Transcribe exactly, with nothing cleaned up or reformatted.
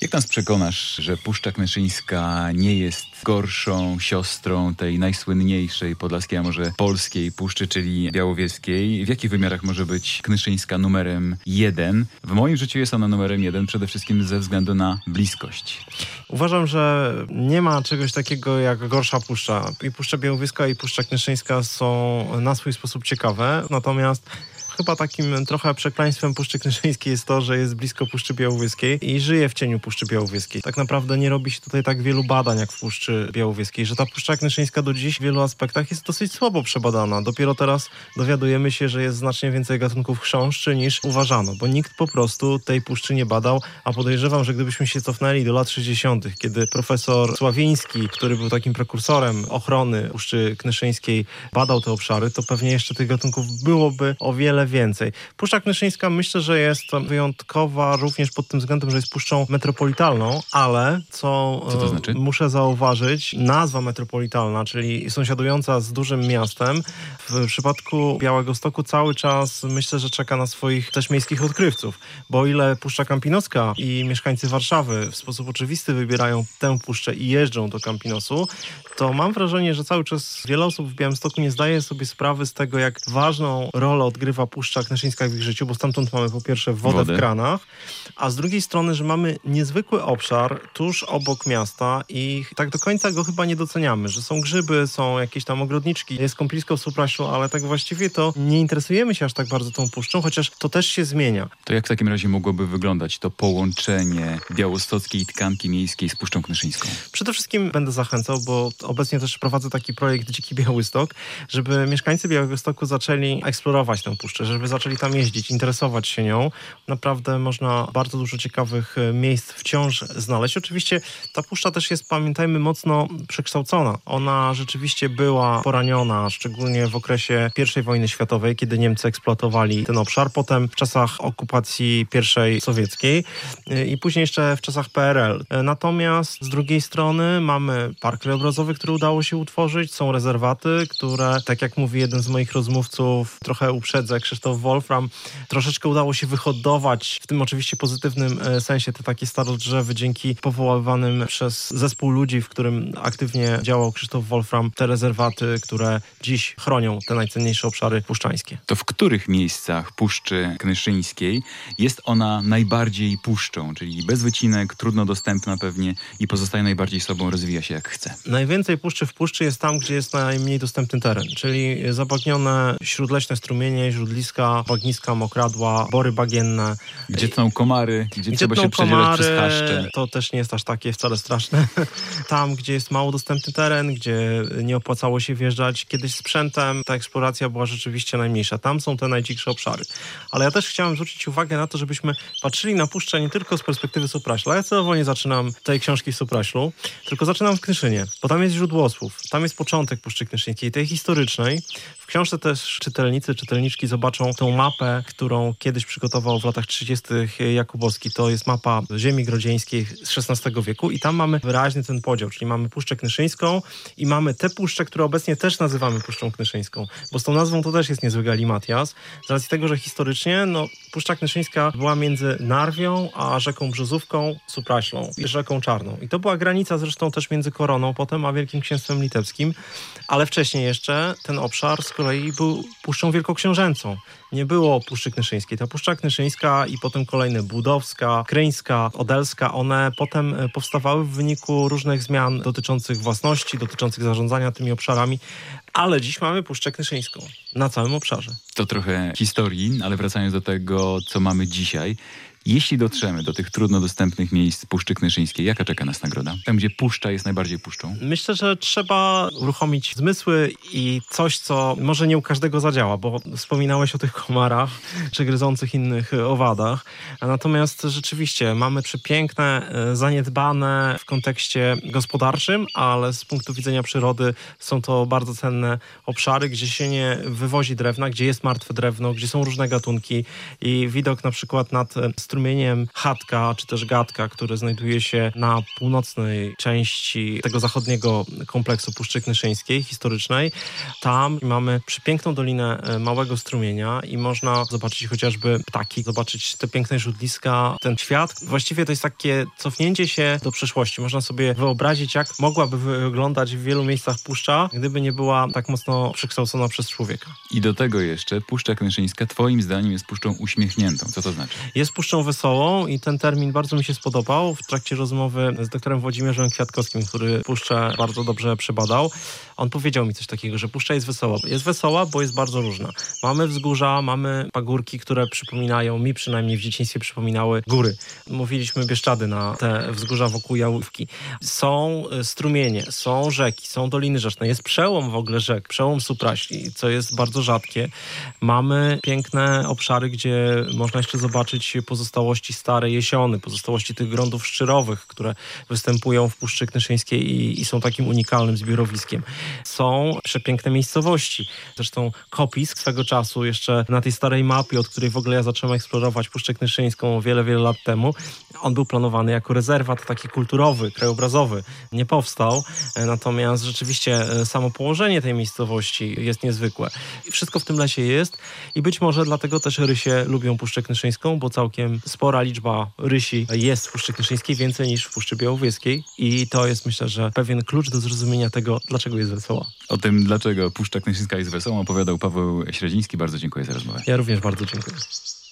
Jak nas przekonasz, że Puszcza Knyszyńska nie jest gorszą siostrą tej najsłynniejszej podlaskiej, a może polskiej puszczy, czyli białowieskiej? W jakich wymiarach może być Knyszyńska numerem jeden? W moim życiu jest ona numerem jeden przede wszystkim ze względu na bliskość. Uważam, że nie ma czegoś takiego jak gorsza puszcza. I Puszcza Białowieska i Puszcza Knyszyńska są na swój sposób ciekawe, natomiast chyba takim trochę przekleństwem Puszczy Knyszyńskiej jest to, że jest blisko Puszczy Białowieskiej i żyje w cieniu Puszczy Białowieskiej. Tak naprawdę nie robi się tutaj tak wielu badań jak w Puszczy Białowieskiej, że ta Puszcza Knyszyńska do dziś w wielu aspektach jest dosyć słabo przebadana. Dopiero teraz dowiadujemy się, że jest znacznie więcej gatunków chrząszczy niż uważano, bo nikt po prostu tej puszczy nie badał, a podejrzewam, że gdybyśmy się cofnęli do lat sześćdziesiątych, kiedy profesor Sławiński, który był takim prekursorem ochrony Puszczy Knyszyńskiej, badał te obszary, to pewnie jeszcze tych gatunków byłoby o wiele więcej. Puszcza Knyszyńska myślę, że jest wyjątkowa również pod tym względem, że jest puszczą metropolitalną, ale co, co to znaczy? Muszę zauważyć, nazwa metropolitalna, czyli sąsiadująca z dużym miastem, w przypadku Białegostoku cały czas myślę, że czeka na swoich też miejskich odkrywców, bo o ile Puszcza Kampinoska i mieszkańcy Warszawy w sposób oczywisty wybierają tę puszczę i jeżdżą do Kampinosu, to mam wrażenie, że cały czas wiele osób w Białymstoku nie zdaje sobie sprawy z tego, jak ważną rolę odgrywa Puszcza Knyszyńska w ich życiu, bo stamtąd mamy po pierwsze wodę Wody. w kranach, a z drugiej strony, że mamy niezwykły obszar tuż obok miasta i tak do końca go chyba nie doceniamy, że są grzyby, są jakieś tam ogrodniczki, jest kąpielisko w Supraślu, ale tak właściwie to nie interesujemy się aż tak bardzo tą puszczą, chociaż to też się zmienia. To jak w takim razie mogłoby wyglądać to połączenie białostockiej tkanki miejskiej z Puszczą Knyszyńską? Przede wszystkim będę zachęcał, bo obecnie też prowadzę taki projekt Dziki Białystok, żeby mieszkańcy Białegostoku zaczęli eksplorować tę puszczę, żeby zaczęli tam jeździć, interesować się nią. Naprawdę można bardzo dużo ciekawych miejsc wciąż znaleźć. Oczywiście ta puszcza też jest, pamiętajmy, mocno przekształcona. Ona rzeczywiście była poraniona, szczególnie w okresie pierwszej wojny światowej, kiedy Niemcy eksploatowali ten obszar. Potem w czasach okupacji pierwszej sowieckiej i później jeszcze w czasach P R L. Natomiast z drugiej strony mamy park krajobrazowy, który udało się utworzyć. Są rezerwaty, które, tak jak mówi jeden z moich rozmówców, trochę uprzedzę, Krzysztof Wolfram, troszeczkę udało się wyhodować, w tym oczywiście pozytywnym sensie, te takie starodrzewy dzięki powoływanym przez zespół ludzi, w którym aktywnie działał Krzysztof Wolfram, te rezerwaty, które dziś chronią te najcenniejsze obszary puszczańskie. To w których miejscach Puszczy Knyszyńskiej jest ona najbardziej puszczą, czyli bez wycinek, trudno dostępna pewnie i pozostaje najbardziej sobą, rozwija się jak chce? Najwięcej puszczy w puszczy jest tam, gdzie jest najmniej dostępny teren, czyli zabagnione śródleśne strumienie, źródliska, bagniska, mokradła, bory bagienne. Gdzie tną komary, gdzie, gdzie trzeba się komary, przedzierać przez chaszcze. To też nie jest aż takie wcale straszne. Tam, gdzie jest mało dostępny teren, gdzie nie opłacało się wjeżdżać kiedyś sprzętem, ta eksploracja była rzeczywiście najmniejsza. Tam są te najdziksze obszary. Ale ja też chciałem zwrócić uwagę na to, żebyśmy patrzyli na puszczę nie tylko z perspektywy Supraśla. Ja celowo nie zaczynam tej książki w Supraślu, tylko zaczynam w Knyszynie, bo tam jest źródło słów. Tam jest początek Puszczy Knyszyńskiej, tej historycznej. W książce też czytelnicy, czytelniczki zobaczą tą mapę, którą kiedyś przygotował w latach trzydziestych Jakubowski. To jest mapa ziemi grodzieńskiej z szesnastego wieku i tam mamy wyraźny ten podział, czyli mamy Puszczę Knyszyńską i mamy tę puszczę, którą obecnie też nazywamy Puszczą Knyszyńską, bo z tą nazwą to też jest niezły galimatias. Z racji tego, że historycznie no, Puszcza Knyszyńska była między Narwią a rzeką Brzozówką, Supraślą i rzeką Czarną. I to była granica zresztą też między Koroną potem a Wielkim Księstwem Litewskim, ale wcześniej jeszcze ten obszar z kolei był Puszczą Wielkoksiążęcą. Nie było Puszczy Knyszyńskiej. Ta Puszcza Knyszyńska i potem kolejne Budowska, Kryńska, Odelska, one potem powstawały w wyniku różnych zmian dotyczących własności, dotyczących zarządzania tymi obszarami, ale dziś mamy Puszczę Knyszyńską na całym obszarze. To trochę historii, ale wracając do tego, co mamy dzisiaj. Jeśli dotrzemy do tych trudno dostępnych miejsc Puszczy Knyszyńskiej, jaka czeka nas nagroda? Tam, gdzie puszcza jest najbardziej puszczą? Myślę, że trzeba uruchomić zmysły i coś, co może nie u każdego zadziała, bo wspominałeś o tych komarach czy gryzących innych owadach. Natomiast rzeczywiście mamy przepiękne, zaniedbane w kontekście gospodarczym, ale z punktu widzenia przyrody są to bardzo cenne obszary, gdzie się nie wywozi drewna, gdzie jest martwe drewno, gdzie są różne gatunki i widok na przykład nad strumieniem Chatka, czy też Gadka, który znajduje się na północnej części tego zachodniego kompleksu Puszczy Knyszyńskiej, historycznej. Tam mamy przepiękną dolinę małego strumienia i można zobaczyć chociażby ptaki, zobaczyć te piękne źródliska, ten świat. Właściwie to jest takie cofnięcie się do przeszłości. Można sobie wyobrazić, jak mogłaby wyglądać w wielu miejscach puszcza, gdyby nie była tak mocno przekształcona przez człowieka. I do tego jeszcze Puszcza Knyszyńska twoim zdaniem jest puszczą uśmiechniętą. Co to znaczy? Jest puszczą wesołą i ten termin bardzo mi się spodobał w trakcie rozmowy z doktorem Włodzimierzem Kwiatkowskim, który puszczę bardzo dobrze przebadał. On powiedział mi coś takiego, że puszcza jest wesoła. Jest wesoła, bo jest bardzo różna. Mamy wzgórza, mamy pagórki, które przypominają, mi przynajmniej w dzieciństwie przypominały góry. Mówiliśmy Bieszczady na te wzgórza wokół Jałówki. Są strumienie, są rzeki, są doliny rzeczne. Jest przełom w ogóle rzek, przełom Supraśli, co jest bardzo rzadkie. Mamy piękne obszary, gdzie można jeszcze zobaczyć pozostałości starej Jesiony, pozostałości tych gruntów szczyrowych, które występują w Puszczy Knyszyńskiej i, i są takim unikalnym zbiorowiskiem. Są przepiękne miejscowości. Zresztą Kopisk swego czasu jeszcze na tej starej mapie, od której w ogóle ja zacząłem eksplorować Puszczę Knyszyńską wiele, wiele lat temu, on był planowany jako rezerwat taki kulturowy, krajobrazowy. Nie powstał, natomiast rzeczywiście samo położenie tej miejscowości jest niezwykłe. Wszystko w tym lesie jest i być może dlatego też rysie lubią Puszczę Knyszyńską, bo całkiem spora liczba rysi jest w Puszczy Knyszyńskiej, więcej niż w Puszczy Białowieskiej i to jest, myślę, że pewien klucz do zrozumienia tego, dlaczego jest wesoła. O tym, dlaczego Puszcza Knyszyńska jest wesoła, opowiadał Paweł Średziński. Bardzo dziękuję za rozmowę. Ja również bardzo dziękuję.